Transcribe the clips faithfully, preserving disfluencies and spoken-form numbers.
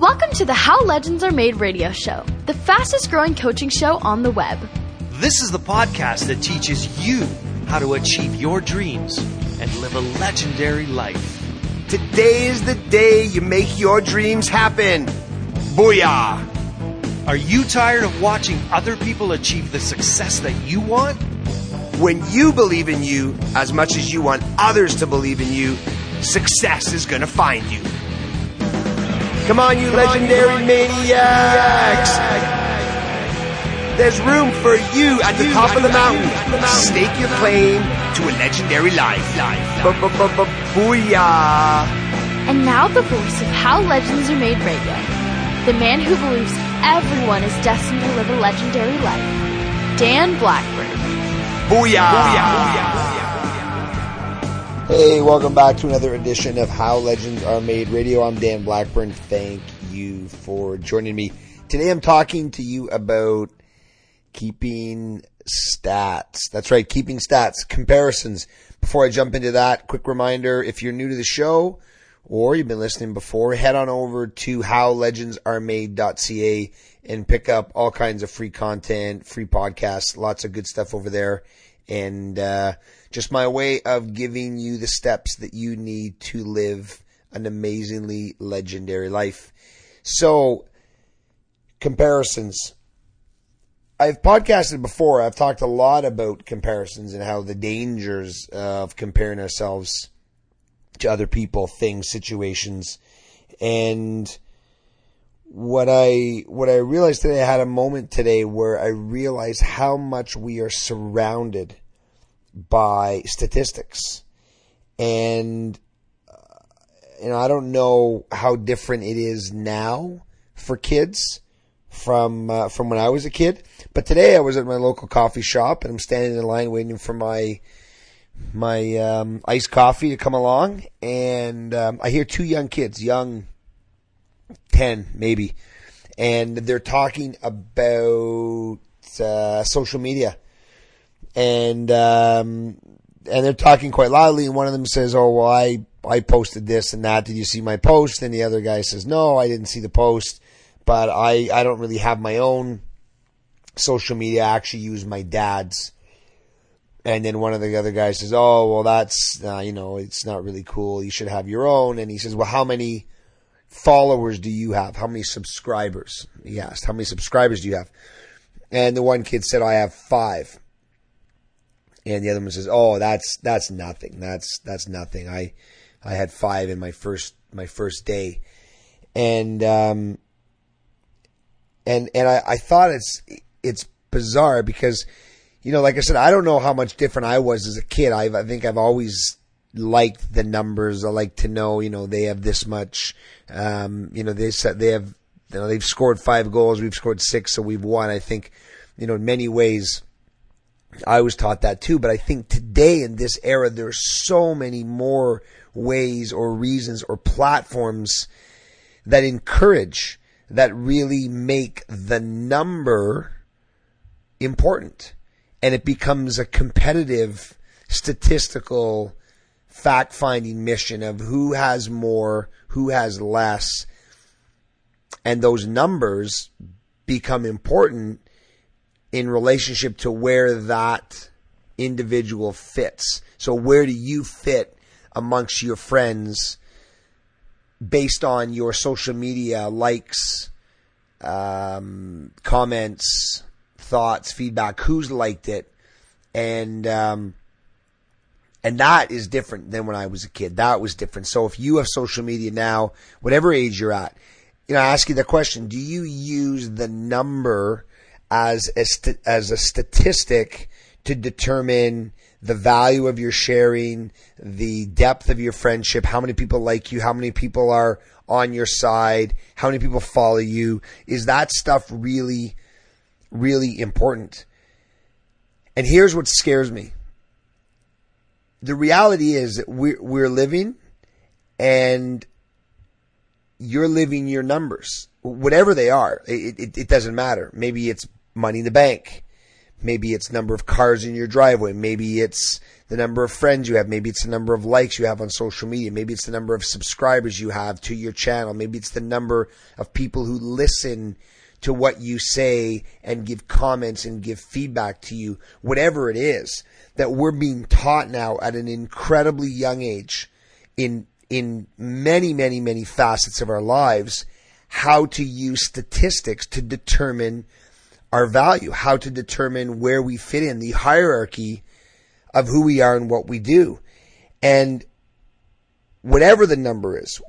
Welcome to the How Legends Are Made radio show, the fastest growing coaching show on the web. This is the podcast that teaches you how to achieve your dreams and live a legendary life. Today is the day you make your dreams happen. Booyah! Are you tired of watching other people achieve the success that you want? When you believe in you as much as you want others to believe in you, success is going to find you. Come on, you Come legendary on, you maniacs! There's room for you at the top of the mountain. Stake your claim to a legendary life. Booyah! And now the voice of How Legends Are Made radio. The man who believes everyone is destined to live a legendary life. Dan Blackburn. Booyah! Booyah! Hey, welcome back to another edition of How Legends Are Made Radio. I'm Dan Blackburn. Thank you for joining me. Today I'm talking to you about keeping stats. That's right, keeping stats, comparisons. Before I jump into that, quick reminder, if you're new to the show or you've been listening before, head on over to how legends are made dot c a and pick up all kinds of free content, free podcasts, lots of good stuff over there. And uh, just my way of giving you the steps that you need to live an amazingly legendary life. So, comparisons. I've podcasted before. I've talked a lot about comparisons and how the dangers of comparing ourselves to other people, things, situations. And what I what I realized today, I had a moment today where I realized how much we are surrounded by statistics. And uh, you know, I don't know how different it is now for kids from uh, from when I was a kid. But today I was at my local coffee shop and I'm standing in line waiting for my my um, iced coffee to come along, and um, I hear two young kids, young ten maybe, and they're talking about uh, social media, and um, and they're talking quite loudly. And one of them says, "Oh, well, I I posted this and that. Did you see my post?" And the other guy says, "No, I didn't see the post, but I I don't really have my own social media. I actually use my dad's." And then one of the other guys says, "Oh, well, that's uh, you know, it's not really cool. You should have your own." And he says, "Well, how many followers do you have? How many subscribers?" He asked, "How many subscribers do you have?" And the one kid said, "I have five." And the other one says, "Oh, that's that's nothing. That's that's nothing. I I had five in my first my first day." And um and and I, I thought it's it's bizarre because, you know, like I said, I don't know how much different I was as a kid. I've, I think I've always liked the numbers. I like to know, you know, they have this much. Um, you know, they said they have, you know, they've scored five goals. We've scored six, so we've won. I think, you know, in many ways, I was taught that too. But I think today in this era, there are so many more ways or reasons or platforms that encourage, that really make the number important. And it becomes a competitive, statistical, fact-finding mission of who has more, who has less. And those numbers become important in relationship to where that individual fits. So where do you fit amongst your friends based on your social media likes, um, comments, thoughts, feedback, who's liked it, and um, and that is different than when I was a kid. That was different. So if you have social media now, whatever age you're at, you know, I ask you the question: do you use the number as a st- as a statistic to determine the value of your sharing, the depth of your friendship, how many people like you, how many people are on your side, how many people follow you? Is that stuff really really important? And here's what scares me. The reality is that we're, we're living, and you're living your numbers, whatever they are. It, it, it doesn't matter. Maybe it's money in the bank. Maybe it's number of cars in your driveway. Maybe it's the number of friends you have. Maybe it's the number of likes you have on social media. Maybe it's the number of subscribers you have to your channel. Maybe it's the number of people who listen to what you say and give comments and give feedback to you. Whatever it is, that we're being taught now at an incredibly young age in in many, many, many facets of our lives, how to use statistics to determine our value, how to determine where we fit in the hierarchy of who we are and what we do. And whatever the number is,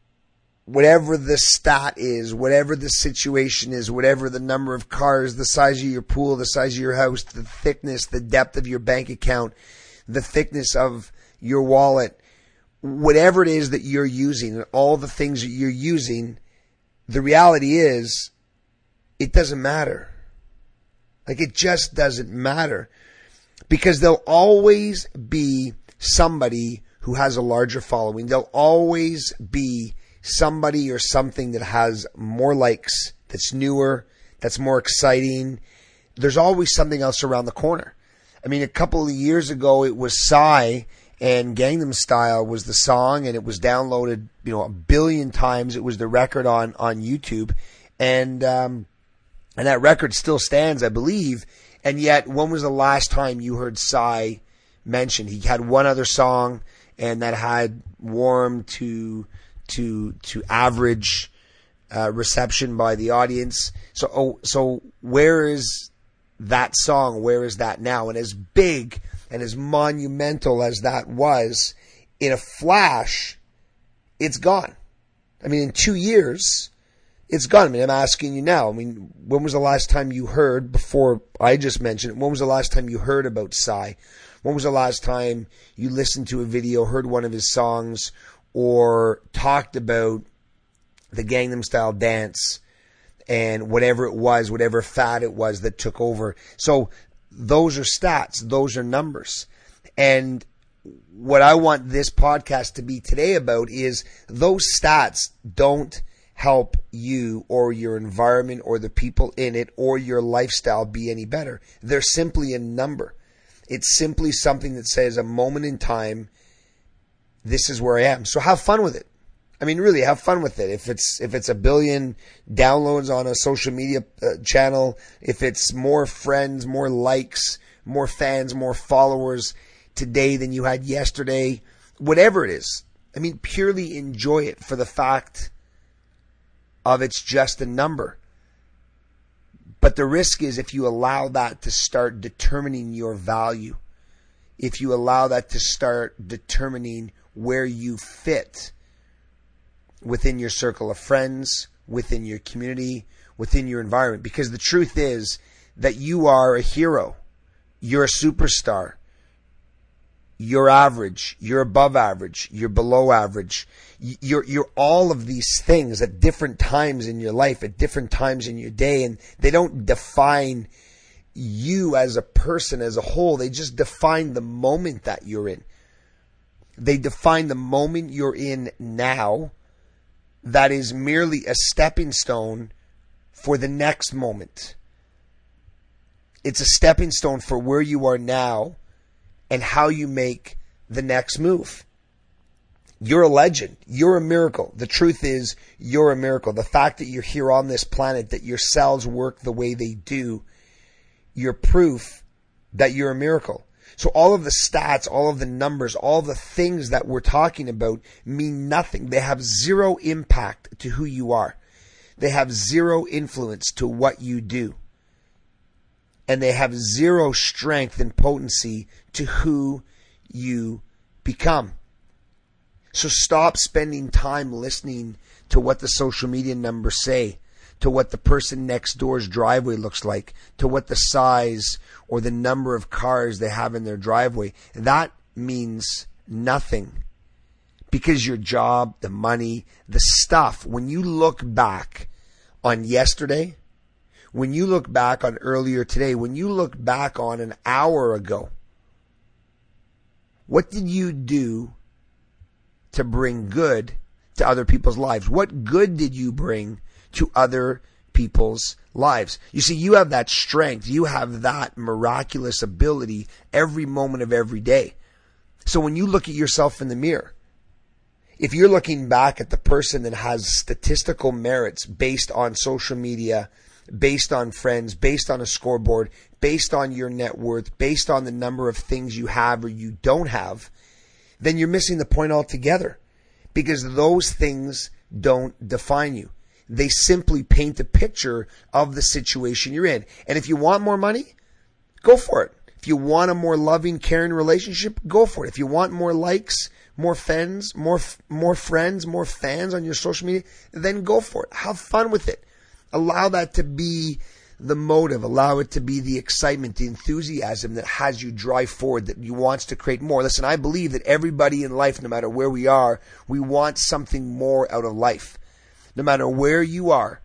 whatever the stat is, whatever the situation is, whatever the number of cars, the size of your pool, the size of your house, the thickness, the depth of your bank account, the thickness of your wallet, whatever it is that you're using and all the things that you're using, the reality is it doesn't matter. Like, it just doesn't matter, because there'll always be somebody who has a larger following. There'll always be somebody or something that has more likes, that's newer, that's more exciting. There's always something else around the corner. I mean, a couple of years ago, it was Psy, and Gangnam Style was the song, and it was downloaded, you know, a billion times. It was the record on, on YouTube. And, um, and that record still stands, I believe. And yet, when was the last time you heard Psy mentioned? He had one other song, and that had warm to, to, to average, uh, reception by the audience. So, oh, so where is that song? Where is that now? And as big and as monumental as that was, in a flash, it's gone. I mean, in two years, it's gone. I mean, I'm asking you now. I mean, when was the last time you heard, before I just mentioned it, when was the last time you heard about Psy? When was the last time you listened to a video, heard one of his songs, or talked about the Gangnam Style dance and whatever it was, whatever fad it was that took over? So those are stats. Those are numbers. And what I want this podcast to be today about is those stats don't help you or your environment or the people in it or your lifestyle be any better. They're simply a number. It's simply something that says, a moment in time, this is where I am. So have fun with it. I mean, really, have fun with it. If it's if it's a billion downloads on a social media uh, channel, if it's more friends, more likes, more fans, more followers today than you had yesterday, whatever it is, I mean, purely enjoy it for the fact of it's just a number. But the risk is, if you allow that to start determining your value, if you allow that to start determining where you fit within your circle of friends, within your community, within your environment. Because the truth is that you are a hero. You're a superstar. You're average. You're above average. You're below average. You're, you're all of these things at different times in your life, at different times in your day. And they don't define you as a person as a whole. They just define the moment that you're in. They define the moment you're in now. That is merely a stepping stone for the next moment. It's a stepping stone for where you are now and how you make the next move. You're a legend. You're a miracle. The truth is, you're a miracle. The fact that you're here on this planet, that your cells work the way they do, you're proof that you're a miracle. So all of the stats, all of the numbers, all the things that we're talking about mean nothing. They have zero impact to who you are. They have zero influence to what you do. And they have zero strength and potency to who you become. So stop spending time listening to what the social media numbers say, to what the person next door's driveway looks like, to what the size or the number of cars they have in their driveway. That means nothing, because your job, the money, the stuff, when you look back on yesterday, when you look back on earlier today, when you look back on an hour ago, what did you do to bring good to other people's lives? What good did you bring to other people's lives. You see, you have that strength. You have that miraculous ability every moment of every day. So when you look at yourself in the mirror, if you're looking back at the person that has statistical merits based on social media, based on friends, based on a scoreboard, based on your net worth, based on the number of things you have or you don't have, then you're missing the point altogether, because those things don't define you. They simply paint a picture of the situation you're in. And if you want more money, go for it. If you want a more loving, caring relationship, go for it. If you want more likes, more fans, more more friends, more fans on your social media, then go for it. Have fun with it. Allow that to be the motive. Allow it to be the excitement, the enthusiasm that has you drive forward, that you wants to create more. Listen, I believe that everybody in life, no matter where we are, we want something more out of life. No matter where you are,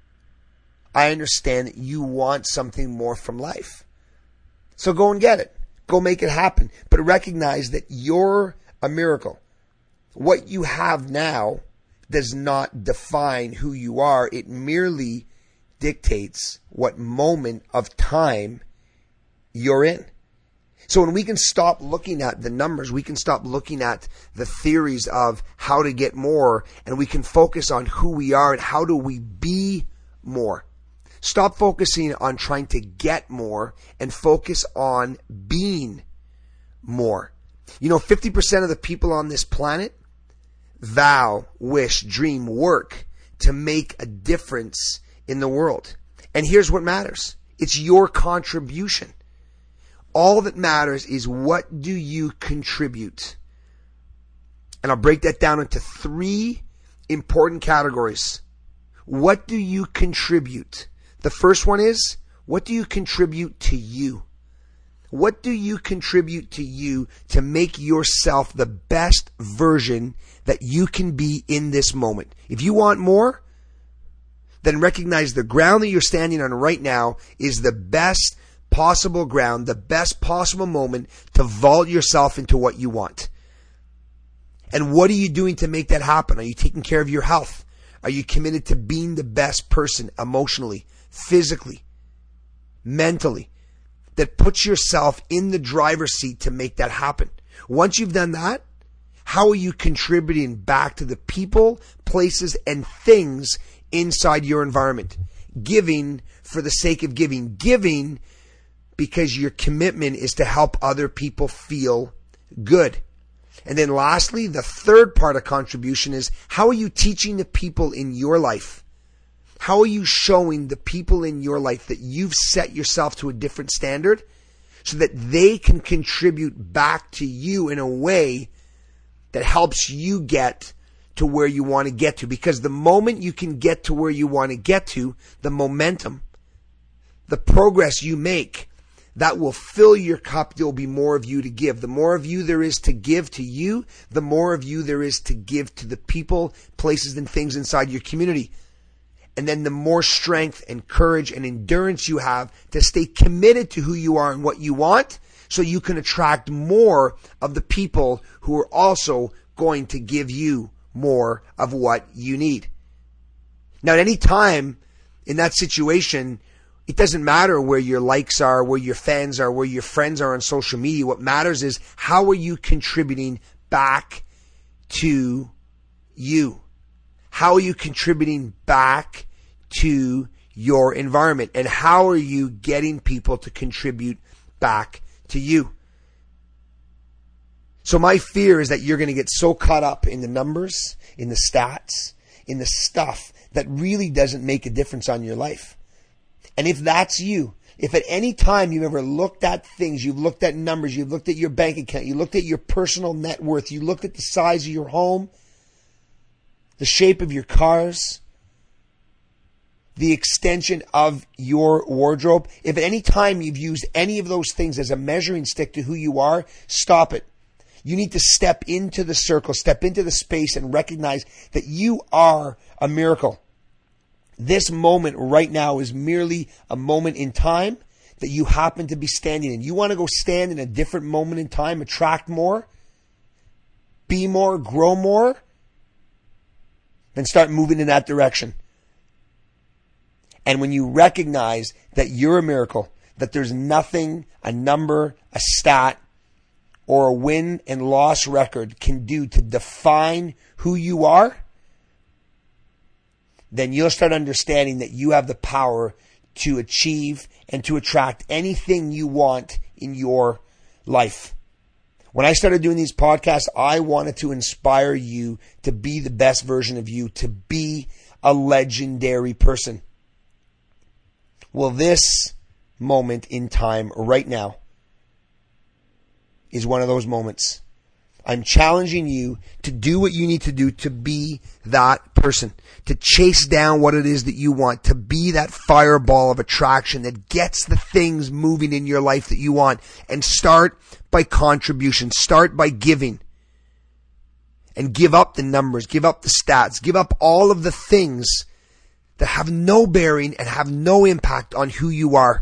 I understand that you want something more from life. So go and get it. Go make it happen. But recognize that you're a miracle. What you have now does not define who you are. It merely dictates what moment of time you're in. So when we can stop looking at the numbers, we can stop looking at the theories of how to get more, and we can focus on who we are and how do we be more. Stop focusing on trying to get more and focus on being more. You know, fifty percent of the people on this planet vow, wish, dream, work to make a difference in the world. And here's what matters. It's your contribution. All that matters is, what do you contribute? And I'll break that down into three important categories. What do you contribute? The first one is, what do you contribute to you? What do you contribute to you to make yourself the best version that you can be in this moment? If you want more, then recognize the ground that you're standing on right now is the best possible ground, the best possible moment to vault yourself into what you want. And what are you doing to make that happen? Are you taking care of your health? Are you committed to being the best person emotionally, physically, mentally, that puts yourself in the driver's seat to make that happen? Once you've done that, how are you contributing back to the people, places, and things inside your environment? Giving for the sake of giving. Giving because your commitment is to help other people feel good. And then lastly, the third part of contribution is, how are you teaching the people in your life? How are you showing the people in your life that you've set yourself to a different standard so that they can contribute back to you in a way that helps you get to where you want to get to? Because the moment you can get to where you want to get to, the momentum, the progress you make, that will fill your cup. There will be more of you to give. The more of you there is to give to you, the more of you there is to give to the people, places, and things inside your community. And then the more strength and courage and endurance you have to stay committed to who you are and what you want, so you can attract more of the people who are also going to give you more of what you need. Now, at any time in that situation, it doesn't matter where your likes are, where your fans are, where your friends are on social media. What matters is, how are you contributing back to you? How are you contributing back to your environment? And how are you getting people to contribute back to you? So my fear is that you're going to get so caught up in the numbers, in the stats, in the stuff that really doesn't make a difference on your life. And if that's you, if at any time you've ever looked at things, you've looked at numbers, you've looked at your bank account, you looked at your personal net worth, you looked at the size of your home, the shape of your cars, the extension of your wardrobe, if at any time you've used any of those things as a measuring stick to who you are, stop it. You need to step into the circle, step into the space, and recognize that you are a miracle. This moment right now is merely a moment in time that you happen to be standing in. You want to go stand in a different moment in time, attract more, be more, grow more, then start moving in that direction. And when you recognize that you're a miracle, that there's nothing a number, a stat, or a win and loss record can do to define who you are, then you'll start understanding that you have the power to achieve and to attract anything you want in your life. When I started doing these podcasts, I wanted to inspire you to be the best version of you, to be a legendary person. Well, this moment in time right now is one of those moments. I'm challenging you to do what you need to do to be that person, to chase down what it is that you want, to be that fireball of attraction that gets the things moving in your life that you want. And start by contribution. Start by giving. And give up the numbers, give up the stats, give up all of the things that have no bearing and have no impact on who you are.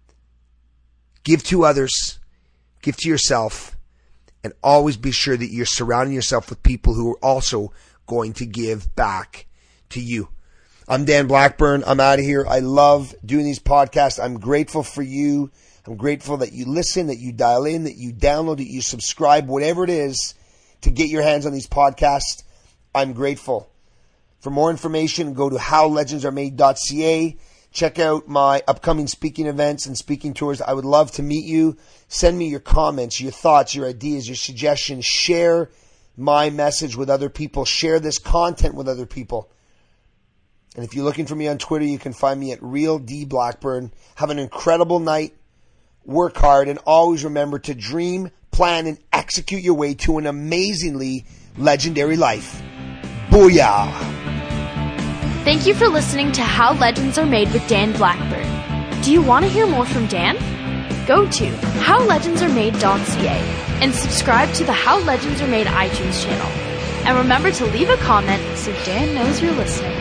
Give to others, give to yourself, and always be sure that you're surrounding yourself with people who are also going to give back to you. I'm Dan Blackburn. I'm out of here. I love doing these podcasts. I'm grateful for you. I'm grateful that you listen, that you dial in, that you download, that you subscribe, whatever it is to get your hands on these podcasts. I'm grateful. For more information, go to how legends are made dot c a. Check out my upcoming speaking events and speaking tours. I would love to meet you. Send me your comments, your thoughts, your ideas, your suggestions. Share my message with other people. Share this content with other people. And if you're looking for me on Twitter, you can find me at Real D Blackburn. Have an incredible night. Work hard, and always remember to dream, plan, and execute your way to an amazingly legendary life. Booyah! Thank you for listening to How Legends Are Made with Dan Blackburn. Do you want to hear more from Dan? Go to how legends are made dot c a and subscribe to the How Legends Are Made iTunes channel. And remember to leave a comment so Dan knows you're listening.